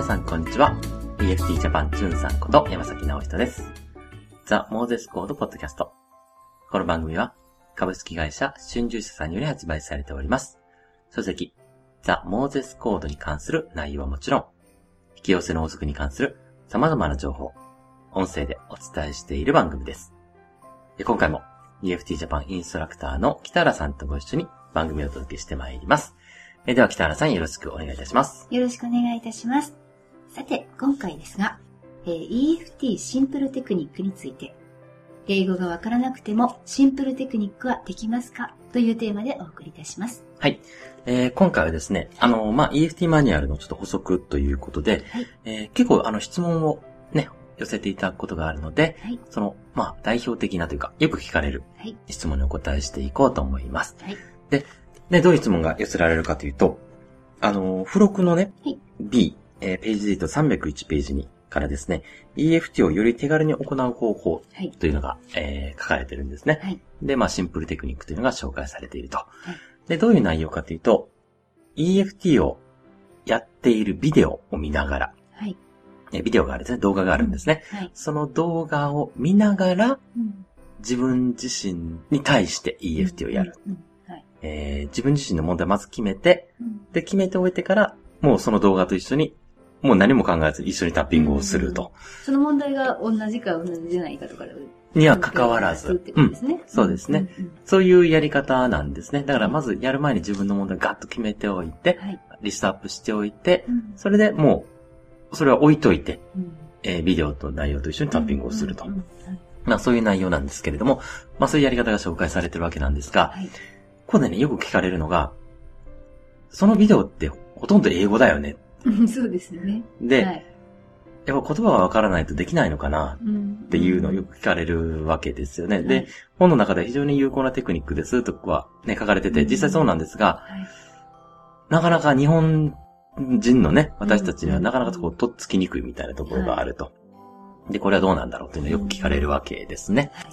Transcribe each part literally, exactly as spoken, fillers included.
さんこんにちは。イーエフティー ジャパンチュンさんこと山崎直人です。ザ・モーゼスコードポッドキャスト。この番組は株式会社春秋社さんにより発売されております。書籍ザ・モーゼスコードに関する内容はもちろん、引き寄せの法則に関する様々な情報、音声でお伝えしている番組です。今回も イーエフティー ジャパンインストラクターの北原さんとご一緒に番組をお届けしてまいります。えでは北原さんよろしくお願いいたします。 よろしくお願いいたします。さて、今回ですが、えー、イーエフティー シンプルテクニックについて、英語がわからなくてもシンプルテクニックはできますかというテーマでお送りいたします。 はい。えー、今回はですね、あの、まあ、イーエフティー マニュアルのちょっと補足ということで、はい、えー、結構あの質問をね、寄せていただくことがあるので、はい、その、まあ、代表的なというか、よく聞かれる質問にお答えしていこうと思います。はい、で、で、どういう質問が寄せられるかというと、あの、付録のね、はい、B、えー、ページで言うとさんびゃくいちページにからですね、イーエフティー をより手軽に行う方法というのが、はい、えー、書かれてるんですね。はい、で、まあ、シンプルテクニックというのが紹介されていると。はい、で、どういう内容かというと、イーエフティー をやっているビデオを見ながら、はい、えビデオがあるんですね、動画があるんですね。うんはい、その動画を見ながら、うん、自分自身に対して イーエフティー をやる。うんうんはいえー、自分自身の問題をまず決めて、うん、で、決めておいてから、もうその動画と一緒に、もう何も考えずに一緒にタッピングをすると。うんうん、 その問題が同じか同じじゃないかとかには関わらず、うん、そうですね、うんうんうん。そういうやり方なんですね。だからまずやる前に自分の問題をガッと決めておいて、はい、リストアップしておいて、うん、それでもう、それは置いといて、うんえー、ビデオと内容と一緒にタッピングをすると。うんうんうんまあそういう内容なんですけれども、まあそういうやり方が紹介されてるわけなんですが、はい、ここでね、よく聞かれるのが、そのビデオってほとんど英語だよね。 そうですね。 で、はい、やっぱ言葉がわからないとできないのかなっていうのをよく聞かれるわけですよね。うん、で、はい、本の中で非常に有効なテクニックですとかね、書かれてて、実際そうなんですが、うんはい、なかなか日本人のね、私たちにはなかなかこう、とっつきにくいみたいなところがあると。はいで、これはどうなんだろうっていうのをよく聞かれるわけですね。はい、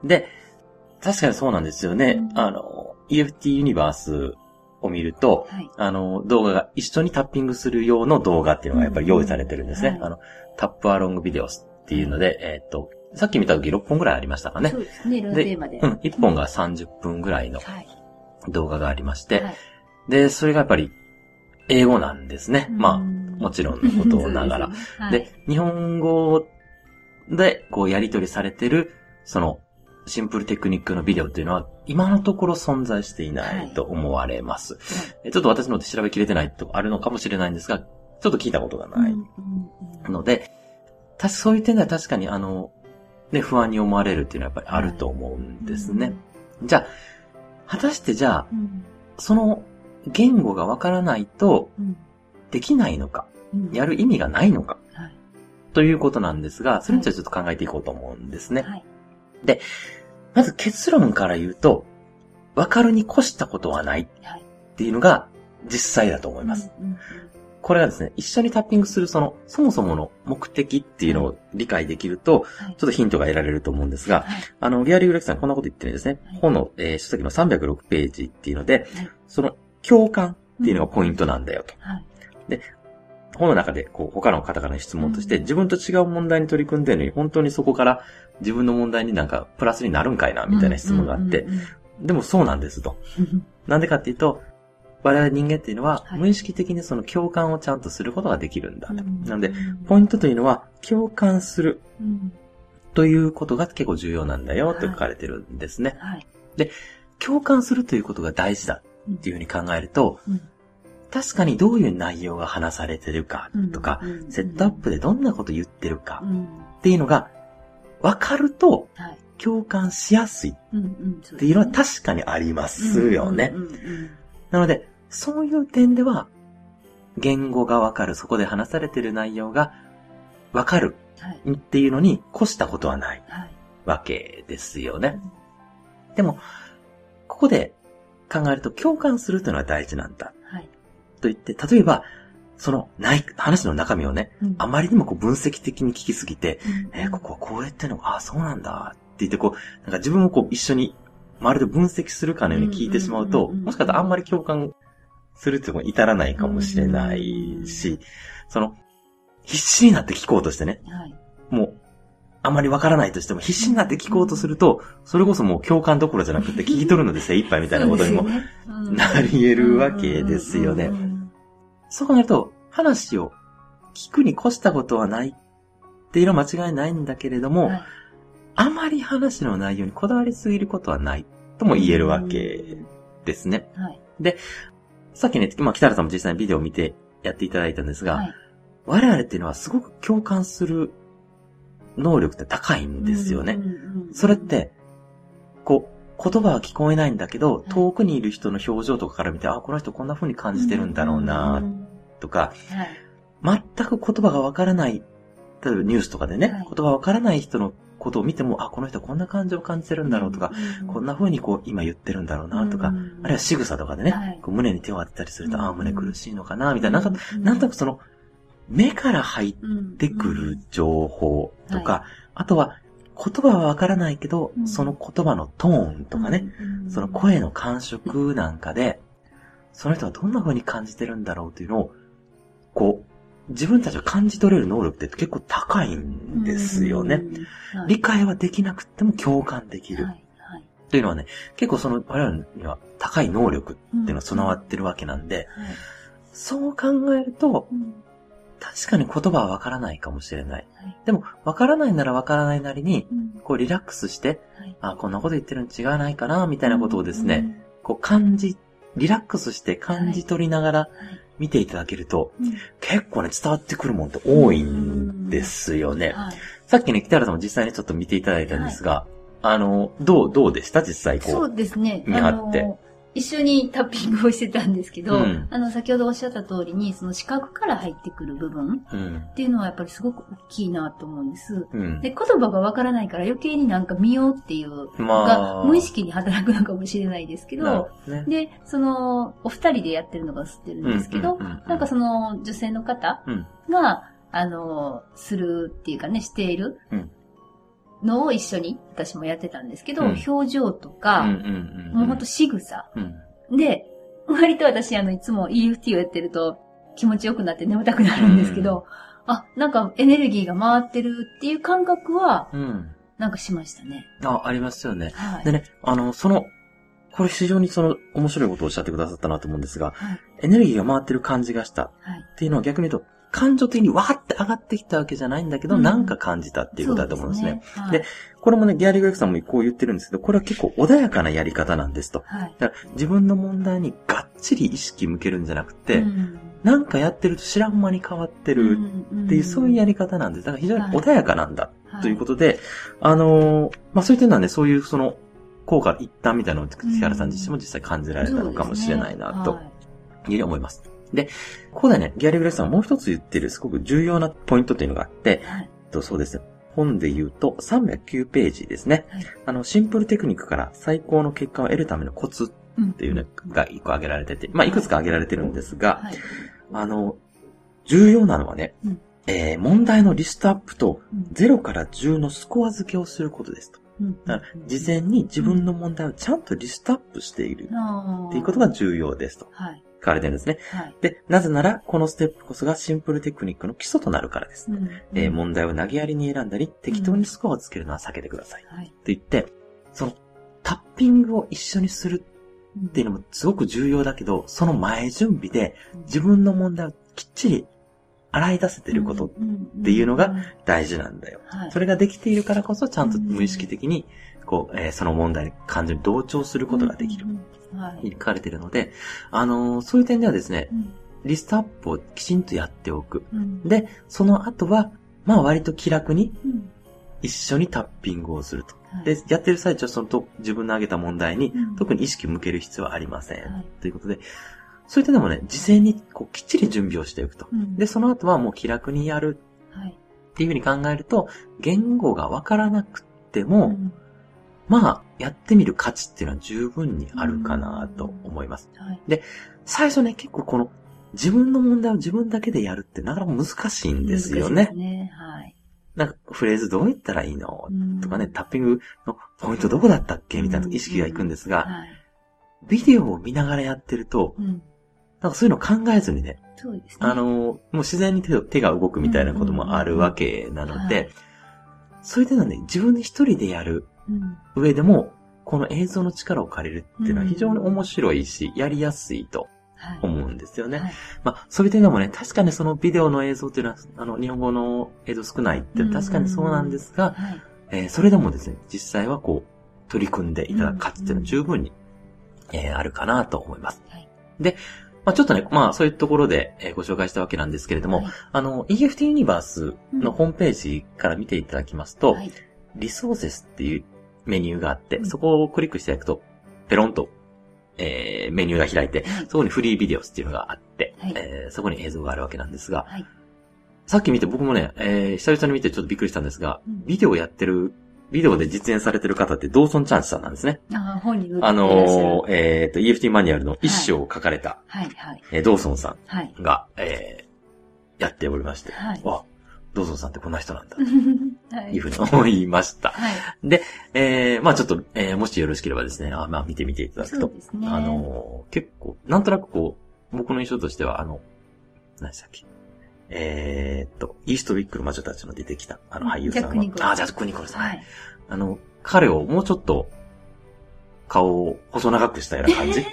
で、確かにそうなんですよね。うん、あの、イーエフティー ユニバースを見ると、はい、あの、動画が一緒にタッピングする用の動画っていうのがやっぱり用意されてるんですね。うんはい、あの、タップアロングビデオスっていうので、はい、えっと、さっき見た時ろっぽんぐらいありましたかね。 そうですね、いろんなテーマで。 うん、いっぽんがさんじゅっぷんぐらいの動画がありまして、はい、で、それがやっぱり英語なんですね。まあ、もちろんのことながら。で、ねはい、日本語で、こうやり取りされてる、その、シンプルテクニックのビデオっていうのは、今のところ存在していないと思われます。はい、ちょっと私ので調べきれてないとこあるのかもしれないんですが、ちょっと聞いたことがないので、たしそういう点では確かにあの、ね、不安に思われるっていうのはやっぱりあると思うんですね。はいうん、じゃあ、果たしてじゃあ、うん、その言語がわからないと、できないのか、うん、やる意味がないのか、ということなんですが、それについてちょっと考えていこうと思うんですね。はい、で、まず結論から言うと、わかるに越したことはないっていうのが実際だと思います。はいうんうん、これがですね、一緒にタッピングするその、そもそもの目的っていうのを理解できると、はい、ちょっとヒントが得られると思うんですが、はい、あの、リアルユーレクさんこんなこと言ってるんですね。はい、本の、えー、書籍のさんびゃくろくページっていうので、はい、その共感っていうのがポイントなんだよと。うんはい、で本の中で、こう、他の方からの質問として、自分と違う問題に取り組んでるのに、本当にそこから自分の問題になんかプラスになるんかいな、みたいな質問があって、でもそうなんですと。なんでかっていうと、我々人間っていうのは、無意識的にその共感をちゃんとすることができるんだと。なので、ポイントというのは、共感するということが結構重要なんだよって書かれてるんですね。で、共感するということが大事だっていうふうに考えると、確かにどういう内容が話されてるかとか、うんうんうん、セットアップでどんなこと言ってるかっていうのが分かると共感しやすいっていうのは確かにありますよね。なので、そういう点では言語が分かる、そこで話されてる内容が分かるっていうのに越したことはないわけですよね。でも、ここで考えると共感するというのは大事なんだ。と言って、例えば、そのない話の中身をね、うん、あまりにもこう分析的に聞きすぎて、うん、えー、ここはこうやってんのか、あ、そうなんだって言って、こう、なんか自分もこう一緒にまるで分析するかのように聞いてしまうと、もしかしたらあんまり共感するっていうのに至らないかもしれないし、その、 必死になって聞こうとしてね。 はい、 もう、あまりわからないとしても必死になって聞こうとすると、それこそもう共感どころじゃなくて聞き取るので精一杯みたいなことにもなり得るわけですよね。そう考えると、話を聞くに越したことはないっていうのは間違いないんだけれども、はい、あまり話の内容にこだわりすぎることはないとも言えるわけですね。はい、で、さっきね、まあ、北原さんも実際にビデオを見てやっていただいたんですが、はい、我々っていうのはすごく共感する能力って高いんですよね。それって、こう、言葉は聞こえないんだけど、遠くにいる人の表情とかから見て、あ、この人こんな風に感じてるんだろうな、とか、はい、全く言葉がわからない、例えばニュースとかでね、はい、言葉わからない人のことを見ても、あ、この人こんな感情を感じてるんだろうとか、こんな風にこう今言ってるんだろうなとか、あるいは仕草とかでね、はい、こう胸に手を当てたりすると、あ、胸苦しいのかな、みたいな、なんか、なんとなくその、目から入ってくる情報とか、はい、あとは言葉はわからないけど、うん、その言葉のトーンとかね、うん、その声の感触なんかで、その人はどんな風に感じてるんだろうというのを、こう、自分たちが感じ取れる能力って結構高いんですよね。はい、理解はできなくても共感できる。はいはい、というのはね、結構その我々には高い能力っていうのが備わってるわけなんで、うんはい、そう考えると、うん確かに言葉はわからないかもしれない。はい、でも、わからないならわからないなりに、うん、こうリラックスして、はい、あ、こんなこと言ってるの違わないかな、みたいなことをですね、うんうん、こう感じ、リラックスして感じ取りながら見ていただけると、はいはい、結構ね、伝わってくるもんって多いんですよね。はい、さっきね、北原さんも実際にちょっと見ていただいたんですが、はい、あの、どう、どうでした実際こう。 そうですね。 見張って。 一緒にタッピングをしてたんですけど、うん、あの、先ほどおっしゃった通りに、その視覚から入ってくる部分っていうのはやっぱりすごく大きいなと思うんです。うん、で、言葉がわからないから余計になんか見ようっていうのが無意識に働くのかもしれないですけど、ね、で、その、お二人でやってるのが知ってるんですけど、うんうんうんうん、なんかその女性の方が、うん、あの、するっていうかね、している、うんのを一緒に私もやってたんですけど、うん、表情とか、うんうんうんうん、もうほんと仕草、うん、で、割と私あのいつも イーエフティー をやってると気持ちよくなって眠たくなるんですけど、うん、あ、なんかエネルギーが回ってるっていう感覚は、うん、なんかしましたね。 あ、ありますよね。はい、でね、あの、その、これ非常にその面白いことをおっしゃってくださったなと思うんですが、はい、エネルギーが回ってる感じがしたっていうのは逆に言うと、感情的にわーって上がってきたわけじゃないんだけど、うん、なんか感じたっていうことだと思うんですね。で、ねはい、で、これもね、ギャリー・グレッグさんもこう言ってるんですけど、これは結構穏やかなやり方なんですと。はい、だから自分の問題にがっちり意識向けるんじゃなくて、うん、なんかやってると知らん間に変わってるっていう、そういうやり方なんです。だから非常に穏やかなんだということで、はいはい、あのー、まあ、そういう点なんで、そういうその効果一旦みたいなのを木原さん自身も実際感じられたのかもしれないなと、いうふうに思います。で、ここでね、ギャリー・グレッグさんはもう一つ言ってるすごく重要なポイントっていうのがあって、はい、とそうですね。本で言うとさんびゃくきゅうページですね。はい、あの、シンプルテクニックから最高の結果を得るためのコツっていうのが一個挙げられてて、まあ、いくつか挙げられてるんですが、はい、あの、重要なのはね、うんえー、問題のリストアップとゼロからじゅうのスコア付けをすることですと。だから事前に自分の問題をちゃんとリストアップしているっていうことが重要ですと。はい書かれてるんですね、はい。で、なぜなら、このステップこそがシンプルテクニックの基礎となるからです。うんうんえー、問題を投げやりに選んだり、適当にスコアをつけるのは避けてください。うん、と言って、その、タッピングを一緒にするっていうのもすごく重要だけど、その前準備で自分の問題をきっちり洗い出せてることっていうのが大事なんだよ。うんうんうん、それができているからこそ、ちゃんと無意識的に、こう、えー、その問題に感情に同調することができる。うんうんはい、書かれているので、あのー、そういう点ではですね、うん、リストアップをきちんとやっておく。うん、で、その後は、まあ割と気楽に、一緒にタッピングをすると。うん、で、やってる最中はそのと自分の挙げた問題に、うん、特に意識を向ける必要はありません。はい、ということで、そういう点でもね、事前にこうきっちり準備をしておくと。うん、で、その後はもう気楽にやる。はい、っていうふうに考えると、言語がわからなくても、うんまあ、やってみる価値っていうのは十分にあるかなと思います。はい、で、最初ね、結構この自分の問題を自分だけでやるってなかなか難しいんですよね。難しいですね。はい。なんかフレーズどう言ったらいいのとかね、タッピングのポイントどこだったっけみたいな意識がいくんですが、はい、ビデオを見ながらやってると、うん、 なんかそういうのを考えずにね、 そうですね。 あの、もう自然に手手が動くみたいなこともあるわけなので、そういう点はね、自分で一人でやる上でも、この映像の力を借りるっていうのは非常に面白いし、やりやすいと思うんですよね。はいはい、まあ、そういう点でもね、確かにそのビデオの映像っていうのは、あの、日本語の映像少ないって確かにそうなんですが、はい、えー、それでもですね、実際はこう、取り組んでいただく価値っていうのは十分に、えー、あるかなと思います。はい、で、まあ、ちょっとね、まあ、そういうところで、えー、ご紹介したわけなんですけれども、はい、あの、イーエフティー ユニバースのホームページから見ていただきますと、はい、リソーセスっていうメニューがあって、うん、そこをクリックしていただくと、ペロンと、えー、メニューが開いて、はい、そこにフリービデオスっていうのがあって、はい、えー、そこに映像があるわけなんですが、はい、さっき見て僕もね、えー、久々に見てちょっとびっくりしたんですが、うん、ビデオやってる、ビデオで実演されてる方ってドーソン・チャンスさんなんですね。 ああ、本に載ってあのー、えっと、イーエフティー マニュアルの一章を書かれた、 はい、はい、はい。 えー、ドーソンさんが、はい、えー、やっておりまして、はい、わ、ドーソンさんってこんな人なんだ、というふうに思いました。はい、で、えー、まあちょっと、えー、もしよろしければですね、あまあ見てみていただくと、そうですね、あのー、結構、なんとなくこう、僕の印象としては、あの、何でしたっけ、えー、っと、イーストウィックの魔女たちの出てきた、あの俳優さんは、あ、ジャック・ニコルさん。はい。あの、彼をもうちょっと、顔を細長くしたような感じ、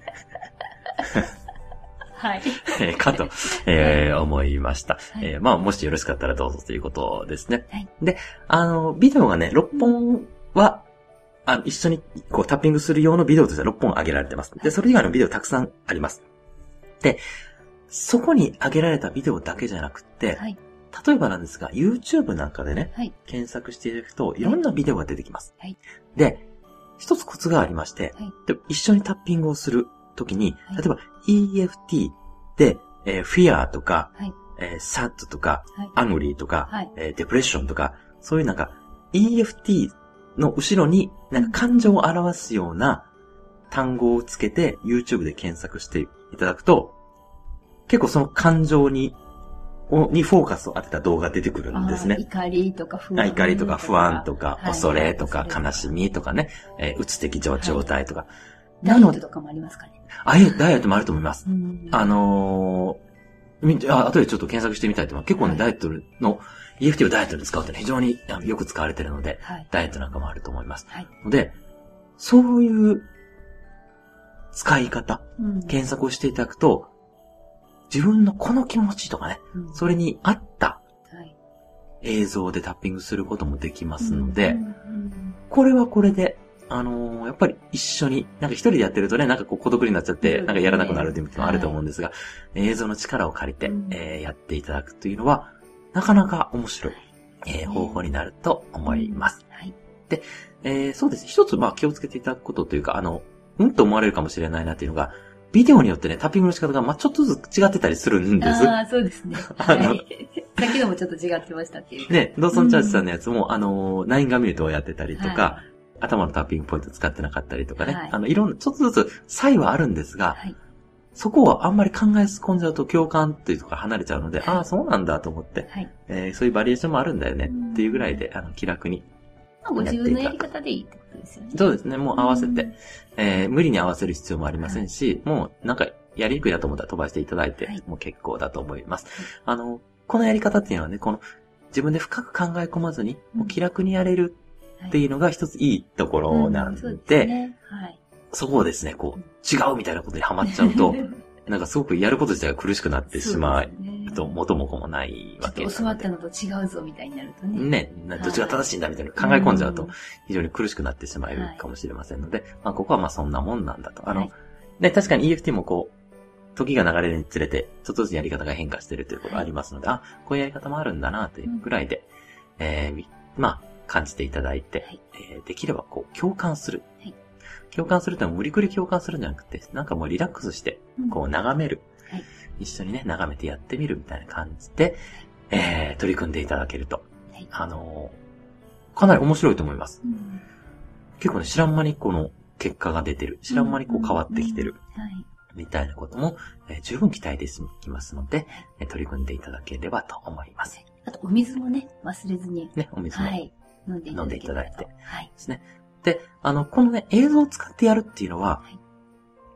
はい。 えー、かと、えー、思いました。はい、えー、まあ、もしよろしかったらどうぞということですね。はい。で、あの、ビデオがね、ろっぽんは、あの、一緒にこうタッピングする用のビデオとしてはろっぽん上げられてます。で、それ以外のビデオたくさんあります。で、そこに上げられたビデオだけじゃなくて、はい、例えばなんですが、YouTube なんかでね、はい、検索していただくと、いろんなビデオが出てきます。はい、で、一つコツがありまして、はい、で一緒にタッピングをするときに、はい、例えば イーエフティー で、えー、Fear とか、はい、えー、Sad とか、はい、Angry とか、はい、えー、Depression とか、そういうなんか イーエフティー の後ろになんか感情を表すような単語をつけて YouTube で検索していただくと、結構その感情ににフォーカスを当てた動画が出てくるんですね。 怒りとか不安怒りとか不安とか、恐れとか悲しみとかね、えー、うつ的状態とか。 ダイエットとかもありますかね。 あ、え、ダイエットもあると思います。あのー、あ、後でちょっと検索してみたいと思う。結構ね、はい、ダイエットの、イーエフティー をダイエットで使うって非常によく使われているので、はい、ダイエットなんかもあると思います。はい、ので、そういう使い方、うん、検索をしていただくと、自分のこの気持ちとかね、うん、それに合った映像でタッピングすることもできますので、これはこれで、あのー、やっぱり一緒に、なんか一人でやってるとね、なんかこう孤独になっちゃって、なんかやらなくなるっていうのもあると思うんですが、はい、映像の力を借りて、うんえー、やっていただくというのは、なかなか面白い、えー、方法になると思います。はい、で、えー、そうですね、一つまあ気をつけていただくことというか、あの、うんと思われるかもしれないなっていうのが、ビデオによってね、タッピングの仕方が、まあ、ちょっとずつ違ってたりするんです。 ああ、そうですね。あの、はい、さっきのもちょっと違ってましたっていう。 ね、ドーソンチャージさんのやつも、うん、あの、ナインガミュートをやってたりとか、はい、頭のタッピングポイント使ってなかったりとかね、はい、あの、いろんな、ちょっとずつ差異はあるんですが、はい、そこはあんまり考え込んじゃうと共感っていうところ離れちゃうので、はい、ああ、そうなんだと思って、はいえー、そういうバリエーションもあるんだよねっていうぐらいで、あの、気楽に。 ご自分のやり方でいいってことですよね。 そうですね、もう合わせて、えー、無理に合わせる必要もありませんし、はい、もうなんか、やりにくいだと思ったら飛ばしていただいて、もう結構だと思います。はい、あの、このやり方っていうのはね、この自分で深く考え込まずに、もう気楽にやれるっていうのが一ついいところなんで、うんうん そ, でねはい、そこをですね、こう、違うみたいなことにハマっちゃうと、なんかすごくやること自体が苦しくなってしまうと、元も子もないわけです。教わったのと違うぞみたいになるとね。 ね、どっちが正しいんだみたいな考え込んじゃうと、非常に苦しくなってしまうかもしれませんので、はい、まあここはまあそんなもんなんだと。あの、はい、ね、確かに イーエフティー もこう、時が流れるにつれて、ちょっとずつやり方が変化しているということがありますので、はい、あ、こういうやり方もあるんだなというぐらいで、うん、えー、まあ、感じていただいて、はいえー、できればこう、共感する。はい、共感するってのは無理くり共感するんじゃなくて、なんかもうリラックスして、こう眺める。うんはい、一緒にね、眺めてやってみるみたいな感じで、えー、取り組んでいただけると、はい、あのー、かなり面白いと思います。うん、結構ね、知らん間にこの結果が出てる。知らん間にこう変わってきてる。うんうんうんはいみたいなことも、えー、十分期待できますので、えー、取り組んでいただければと思います。 あと、お水もね、忘れずに。 ね、お水も、はい、 飲んでいただ飲んでいただいて。はい。ですね。で、あの、このね、映像を使ってやるっていうのは、はい、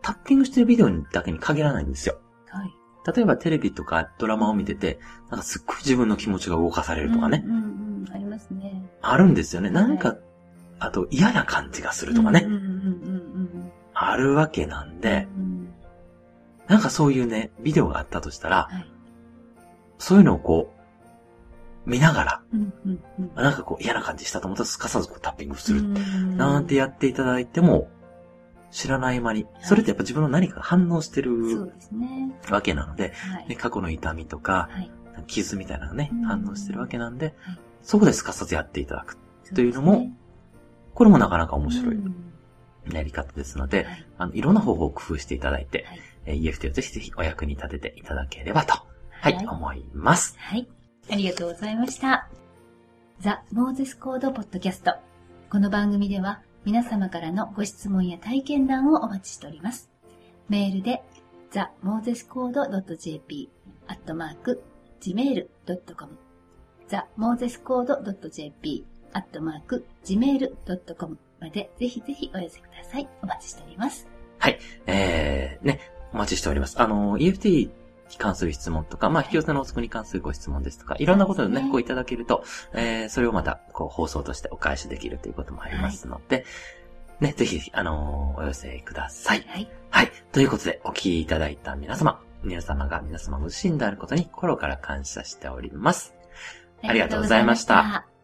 タッピングしてるビデオだけに限らないんですよ。 はい。 例えばテレビとかドラマを見てて、なんかすっごい自分の気持ちが動かされるとかね。 うんうんうん、ありますね。 あるんですよね。 はい、 なんか、あと嫌な感じがするとかね。 うんうんうんうん、 あるわけなんで、 うん、 なんかそういうね、ビデオがあったとしたら、 はい、 そういうのをこう、見ながら、 うんうんうん、 なんかこう嫌な感じしたと思ったらすかさずこうタッピングする。なんてやっていただいても、知らない間に、それってやっぱ自分の何かが反応してるわけなので、 はい、 ね、過去の痛みとか、 はい、 傷みたいなのがね、反応してるわけなんで、 はい、 そこですかさずやっていただくというのも、ね、これもなかなか面白いやり方ですので、はい、あのいろんな方法を工夫していただいて、はい、イーエフティー をぜひぜひお役に立てていただければと、はい、はい、思います。 はい。ありがとうございました。ザ・モーゼスコードポッドキャスト。この番組では皆様からのご質問や体験談をお待ちしております。メールで ザ・モーゼスコード ドット ジェーピー アットマーク ジメール ドット コム ザ・モーゼスコード ドット ジェーピー アットマーク ジメール ドット コム までぜひぜひお寄せください。お待ちしております。 はい。えー、ね、お待ちしております。あの、イーエフティー に関する質問とか、まあ、引き寄せの法則に関するご質問ですとか、いろんなことでね、こういただけると、えー、それをまた、こう、放送としてお返しできるということもありますので、はい、ね、ぜひ、あのー、お寄せください。はい。はい。ということで、お聞きいただいた皆様、皆様が皆様ご自身であることに心から感謝しております。ありがとうございました。